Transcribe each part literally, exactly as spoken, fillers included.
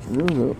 No, no.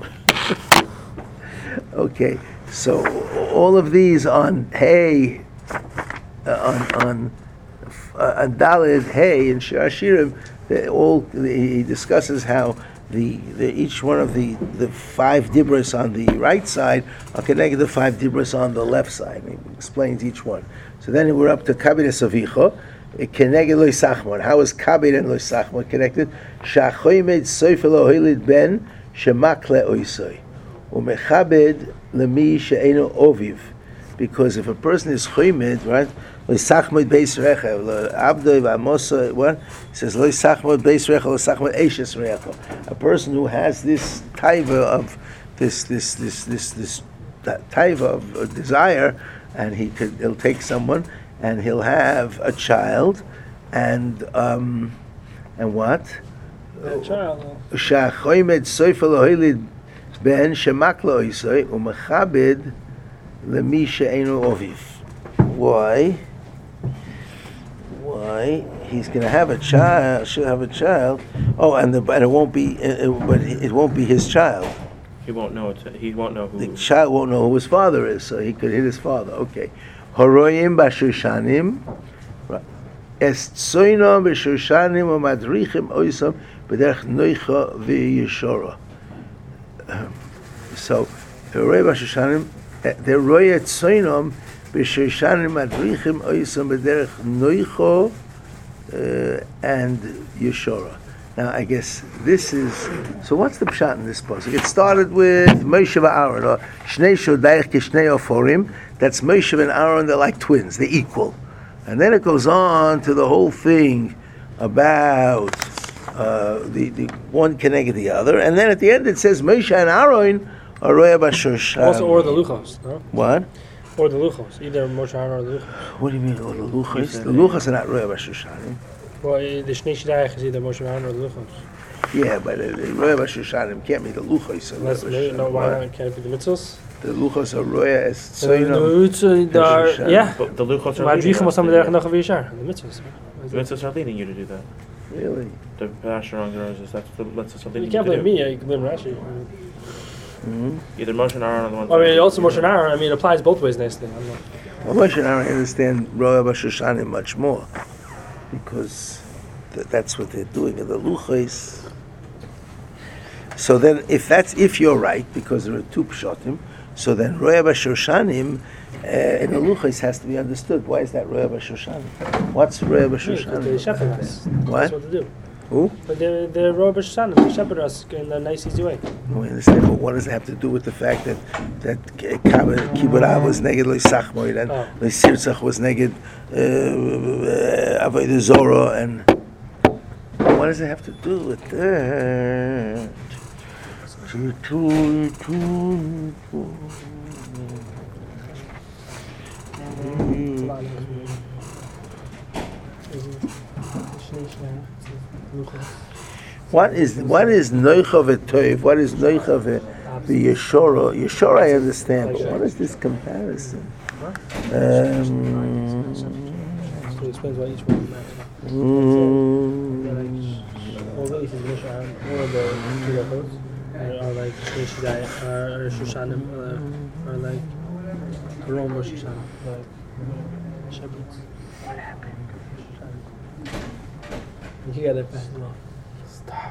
Okay, so all of these on Hey, uh, on on uh, on Daled Hey and Shir Hashirim, they all he discusses how the, the each one of the, the five dibros on the right side are connected to the five dibros on the left side. He explains each one. So then we're up to Kabed Savicho. Connected Lo Sachmon. How is Kabed and Lo Sachmon connected? Shachoymed Soifel Ohilid Ben Shemakle Oisoi Umechabed Lemi She'eno Oviv. Because if a person is choymed, right, Lo Sachmod Beis Recha, Lo Abdoi V'Amosa, what? He says Lo Sachmod Beis Recha, Lo Sachmod Eishes Recha. A person who has this taiva of this this this this this taiva of uh, desire, and he could he'll take someone and he'll have a child, and um, and what? A child. Shachoymed Soifel Ohilid Ben Shemaklo Isoi Umechabed Lemi She'enu Oviv. Why? Why? He's going to have a child. Should have a child. Oh, and the and it won't be. It, it, but it won't be his child. He won't know. It's, he won't know who. The child won't know who his father is, so he could hit his father. Okay. Horoyim b'Shushanim, es tzoinom b'Shushanim u'madrichim oisam b'derech noicha v'yeshora. So, horoyim b'Shushanim, the roya tzoinom b'Shushanim madrichim oisam b'derech noicha and yeshora. Now, I guess this is, so what's the pshat in this pasuk? It started with Moshe v'Aaron, or Shnei Shodayich Kishnei Oforim. That's Moshe and Aaron, they're like twins, they're equal. And then it goes on to the whole thing about uh, the, the one connected the other. And then at the end it says Moshe and Aaron are Roya B'Shoshan. Also, or the Luchos, no? What? Or the Luchos, either Moshe Aaron or the Luchos. What do you mean, or the Luchos? The Luchos are not Roya B'Shoshan. Well, the Shnei Shidayach is either Moshe Aaron or the Luchos. Yeah, but the Roya B'Shoshanim can't be the Luchos. Unless, no, why not? Can't it be the Mitzvos? The Luchos are Roya as Tzoynom. Yeah. But the Luchos are Madrichim was something there, the Mitzvos. The Mitzvos are leading you to do that. Really? The Pasher on Geras is that's the Mitzvos are leading You can't you to blame do. me, you can blame Rashi. Mm-hmm. Either Moshe and Aaron are the ones. I mean, also Moshe and Aaron, I mean, it applies both ways nicely. I'm not... Well, Moshe and Aaron understand Roya B'Shoshanim much more, because th- that's what they're doing in the Luchos. So then, if that's if you're right, because there are two pshatim, so then Roya B'Shoshanim uh, in the Luchos has to be understood. Why is that Roya B'Shoshanim? What's Roya B'Shoshanim? They shepherd us. What? That's what they do. Who? But they're, they're Roya B'Shoshanim, they shepherd us in a nice, easy way. No, I understand, but what does it have to do with the fact that that Kibbutz Av was neged Lo Sachmoid and Lo Sirtzach was neged Avodah Zorah, and what does it have to do with that? What is what is Noicha v'Toiv? What is Noicha v'Yeshora? Yeshora I understand, but what is this comparison? Um, So it explains why each one matters. All the East is Moshe Aaron, or the two Luchos, are like Shnei Shidayach, or Shoshanim, or like Aaron or Shoshanim, like shepherds. What happened? You got it back. Stuff.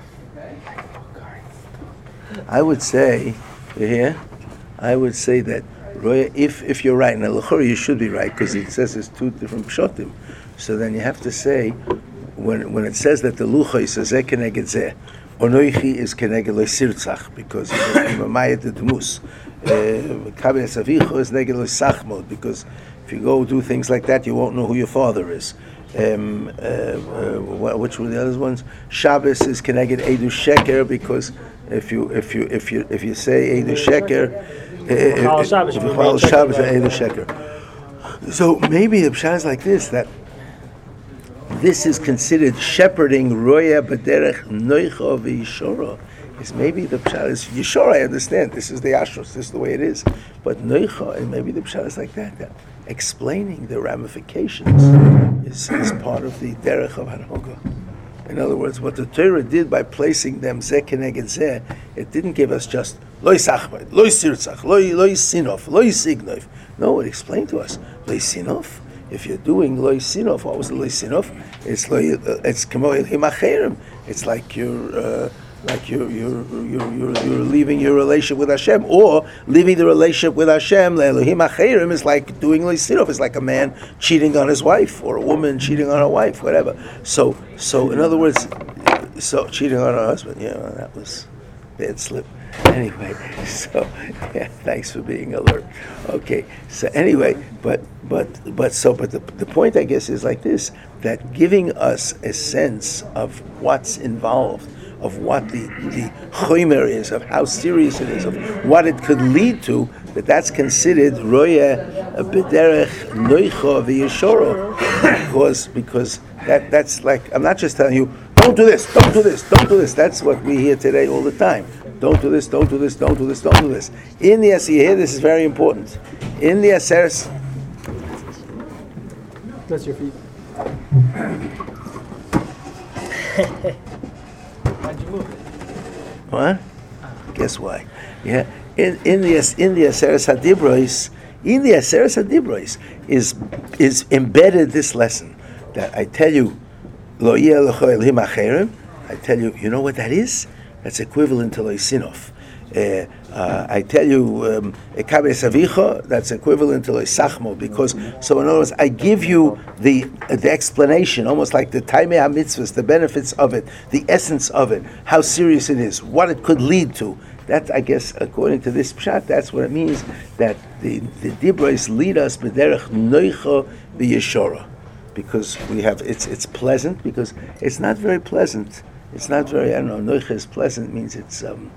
I would say, here, I would say that Roya, if if you're right, now L'chora you should be right, because it says it's two different pshatim. So then you have to say, when when it says that the Luchos is Zeh Keneged Zeh, Onoichi is Keneged Lo Sirtzach, because Mamayet the Dmus. Kabed Savicho is Neged Lo Sachmod, because if you go do things like that, you won't know who your father is. Um, uh, uh, which were the other ones? Shabbos is Keneged Eidu Sheker, because if you if you if you if you say Eidu Sheker, Chal Shabbos, Chal Shabbos and Eidu Sheker. So maybe the pshat is like this, that this is considered shepherding Roya B'derech Noicha v'Yeshora. Is maybe the pshat is Yeshora. I understand this is the Ashros, this is the way it is. But Noicha, and maybe the pshat is like that. That explaining the ramifications is, is part of the derech of Hanhoga. In other words, what the Torah did by placing them zeh keneged zeh, it didn't give us just lo yisachmad, lo yisirtzach, lo lo yisinof, lo yisignof. No, it explained to us lo yisinof. If you're doing lo yisinof, what was the lo yisinof? It's lo it's kamo elohim acherim. It's like you're uh, like you're you're, you're you're you're leaving your relationship with Hashem, or leaving the relationship with Hashem. Elohim acherim is like doing lo yisinof. It's like a man cheating on his wife, or a woman cheating on her wife, whatever. So so in other words, so cheating on her husband. Yeah, well, that was bad slip. Anyway, so yeah, thanks for being alert. Okay, so anyway, but but but so but the the point I guess is like this, that giving us a sense of what's involved, of what the the chomer is, of how serious it is, of what it could lead to, that that's considered roya b'derech noicha v'yeshoro, because because that that's like, I'm not just telling you don't do this, don't do this, don't do this. That's what we hear today all the time. Don't do this, don't do this, don't do this, don't do this. In the Aseret, here this is very important. In the Aseret, That's your feet. How'd you move it? what? Guess why? Yeah. In in the in the Aseret Hadibros, in the Aseret Hadibros is is embedded this lesson that I tell you, Lo yeh lecho Elohim acherim. I tell you, you know what that is? That's equivalent to loisinof. Uh, uh, I tell you, ekabe savicha. That's equivalent to loisachmo. Because so, in other words, I give you the the explanation, almost like the taimei hamitzvahs, the benefits of it, the essence of it, how serious it is, what it could lead to. That, I guess, according to this pshat, that's what it means. That the the dibros lead us b'derech noicha v'yeshora, because we have it's it's pleasant, because it's not very pleasant. It's not very, I don't know, noicha is pleasant, means it's, um,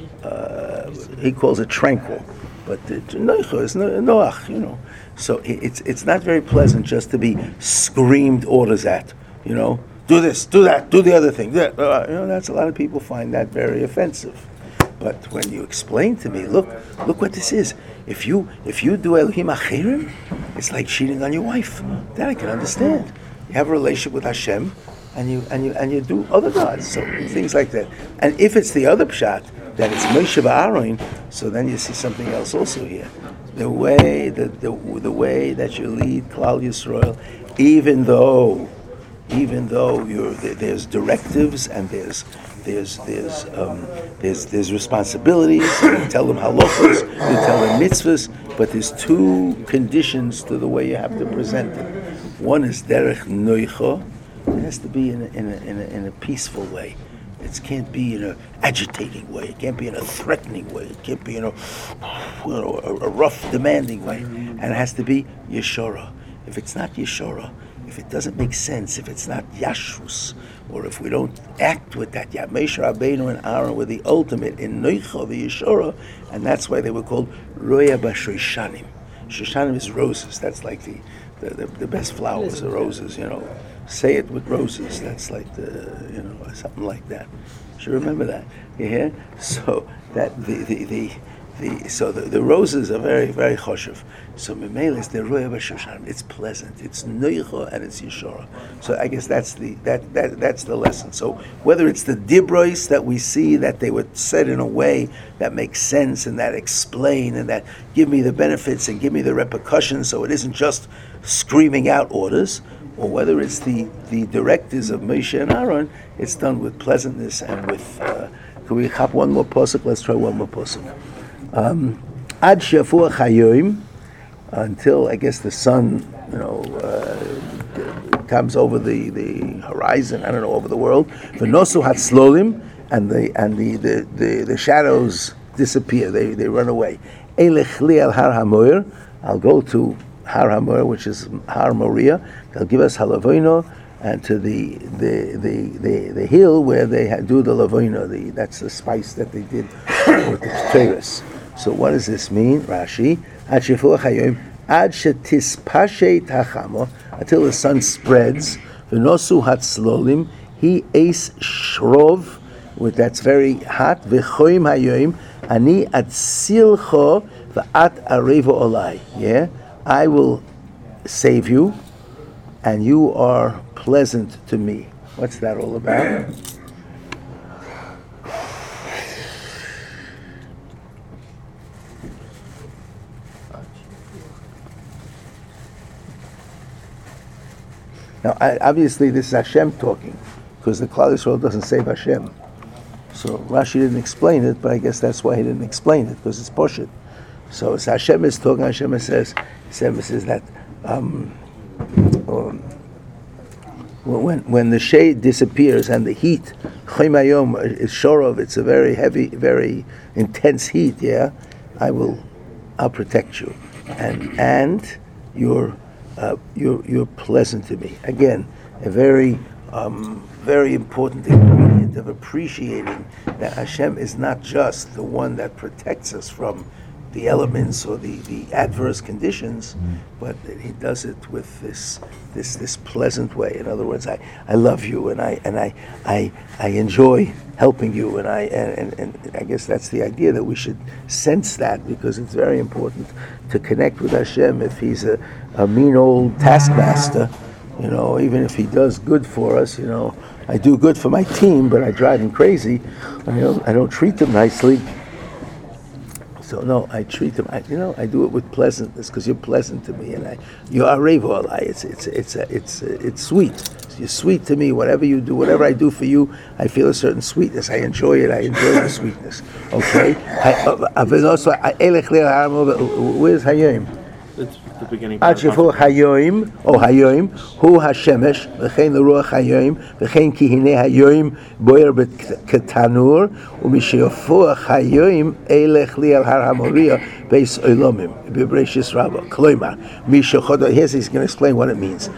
uh, he calls it tranquil, but noicha is no, noach, you know. So it's it's not very pleasant just to be screamed orders at, you know. Do this, do that, do the other thing. Uh, you know, that's, a lot of people find that very offensive. But when you explain to me, look, look what this is. If you if you do Elohim acherim, it's like cheating on your wife. That I can understand. You have a relationship with Hashem, and you and you and you do other gods, so things like that. And if it's the other pshat, that it's Moshe v'Aaron, so then you see something else also here. The way the the, the way that you lead Klal Yisrael, even though even though you're there's directives and there's there's there's um, there's there's responsibilities. You tell them halachos, you tell them mitzvahs, but there's two conditions to the way you have to present it. One is derech noicha. It has to be in a, in a, in a, in a peaceful way. It can't be in an agitating way. It can't be in a threatening way. It can't be in a, you know, a, a rough, demanding way. And it has to be yeshora. If it's not yeshora, if it doesn't make sense, if it's not yashrus, or if we don't act with that, Moshe Rabbeinu and Aaron were the ultimate in noicha v'yeshora, and that's why they were called roya b'shoshanim. Shoshanim is roses. That's like the the, the, the best flowers, the roses, you know. Say it with roses. That's like the, you know, something like that. You should remember that. You hear? So that the the, the, the so the, the roses are very, very choshev. So Memele is the roya b'shoshanim. It's pleasant. It's noicha and it's yeshora. So I guess that's the that, that that's the lesson. So whether it's the dibros that we see that they were said in a way that makes sense and that explain and that give me the benefits and give me the repercussions, so it isn't just screaming out orders, or whether it's the, the directives of Moshe and Aaron, it's done with pleasantness and with. Uh, can we hop one more pasuk? Let's try one more pasuk. Um, Ad shafuach hayoim, until I guess the sun, you know, uh, comes over the, the horizon. I don't know, over the world. V'nosu hatzlolim, and the and the, the, the, the shadows disappear. They they run away. Elech li al har hamoir. I'll go to Har Hamor, which is Har Moriah. They'll give us Halavoino, and to the the, the, the, the hill where they do the Lavoino. The that's the spice that they did with the Teres. So what does this mean, Rashi? Ad shefuach hayoim, ad shetispashe tachamo, until the sun spreads. V'nosu hatzlolim, he ace shrov, with that's very hot. V'choim hayoim, ani atzilcho v'at arevo olai. Yeah. I will save you, and you are pleasant to me. What's that all about? Now, I, obviously, this is Hashem talking, because the Klal Yisrael doesn't save Hashem. So Rashi didn't explain it, but I guess that's why he didn't explain it, because it's Poshet. So as Hashem is talking, Hashem says, Hashem says that um, um, when when the shade disappears and the heat, Chaymayom is Shorov, it's a very heavy, very intense heat. Yeah, I will, I'll protect you, and and you're uh, you're you're pleasant to me. Again, a very um, very important ingredient of appreciating that Hashem is not just the one that protects us from the elements or the, the adverse conditions, but that he does it with this this this pleasant way. In other words, I, I love you and I and I I I enjoy helping you, and I and, and, and I guess that's the idea, that we should sense that, because it's very important to connect with Hashem. If he's a, a mean old taskmaster, you know, even if he does good for us, you know, I do good for my team, but I drive him crazy. I don't I don't treat him nicely. So no, I treat them. I, you know, I do it with pleasantness, because you're pleasant to me, and I, you are revo alai. It's it's it's it's it's sweet. You're sweet to me. Whatever you do, whatever I do for you, I feel a certain sweetness. I enjoy it. I enjoy the sweetness. Okay. Where's Hayim? It's the beginning. עד שפוך היום, או היום, הוא השמש, וכן לרוח היום, וכן כי הנה היום בוער כתנור, ומשפוך היום אלך לי על הר המוריה, בייס עולמים, בבראשית רבה. כלומר, משחוטו, here's he's going to explain what it means.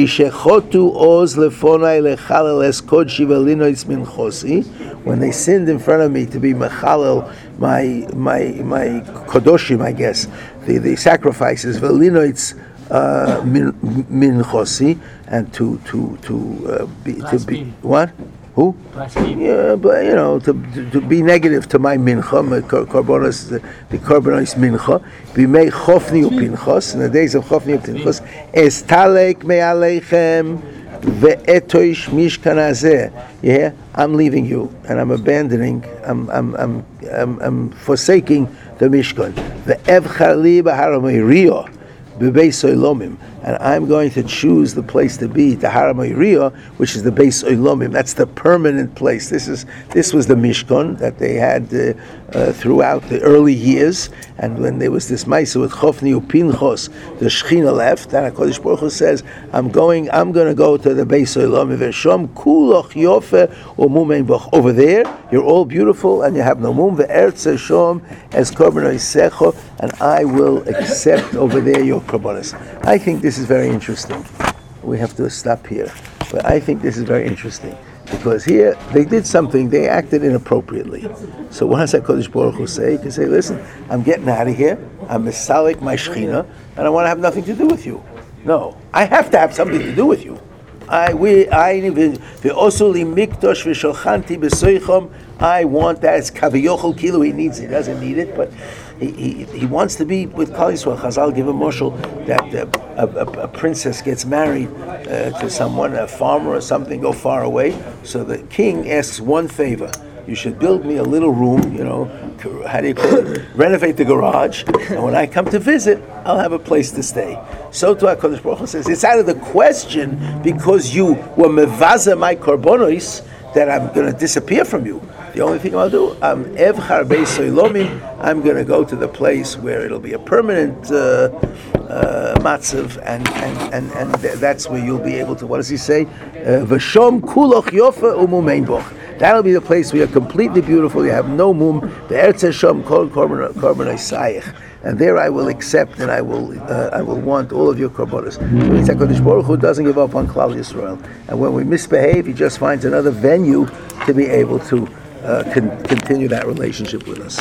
משחוטו עוז לפוני לחלל אס קודשי ולינויץ מנחוסי, when they sinned in front of me to be mechalel, my my my kodoshim, I guess, the, the sacrifices, velinoitz uh, min minchosi, and to to to uh, be to be what who Blaspheme. yeah, but you know, to, to to be negative to my mincha, my korbanos, the, the korbanos mincha, b'mei chofni upinchos, in the days of chofni upinchos, estalek me'alechem ve'etoish mishkan hazeh. Yeah, I'm leaving you, and I'm abandoning, I'm I'm I'm I'm, I'm forsaking the Mishkan. Ve'evchar li b'har ha'moiriah b'beis oilomim, and I'm going to choose the place to be, the Har HaMoiriah, which is the Beis Oilomim. That's the permanent place. This is this was the Mishkan that they had uh, uh, throughout the early years, and when there was this Maisa with Chofni Upinchos, the Shechina left, and HaKadosh Baruch Hu says, I'm going, I'm going to go to the Beis Oilomim. V'shom kuloch yofe u'mumein boch. Over there, you're all beautiful, and you have no mum. Ve'ertz shom as korban oisecho, and I will accept over there your korbanos. I think this is very interesting. We have to stop here, but I think this is very interesting, because here they did something, they acted inappropriately. So what does HaKadosh Baruch Hu say? He can say, listen, I'm getting out of here, I'm misalik my Shechina, and I want to have nothing to do with you. No, I have to have something to do with you. I we I also mikdosh v'sholchanti b'soichom. I want that. It's kaviyochol kilu. He needs it. He doesn't need it, but he he, he wants to be with Klal Yisrael. Chazal give a mashal that uh, a, a, a princess gets married uh, to someone, a farmer or something, go far away. So the king asks one favor. You should build me a little room, you know, how do you call it? Renovate the garage, and when I come to visit, I'll have a place to stay. So to HaKadosh Baruch Hu says, it's out of the question, because you were mevaza my korbanos, that I'm going to disappear from you. The only thing I'll do, I'm evchar beis oilomim, I'm going to go to the place where it'll be a permanent uh, uh, matzav, and and, and, and th- that's where you'll be able to, what does he say? V'shom kuloch yofa umumein boch. That'll be the place where you're completely beautiful, you have no mum, ve'ertz hashom kol korban osayich. And there I will accept, and I will uh, I will want all of your korbanos. Means HaKadosh Baruch Hu doesn't give up on Klal Yisrael. And when we misbehave, he just finds another venue to be able to uh, con- continue that relationship with us.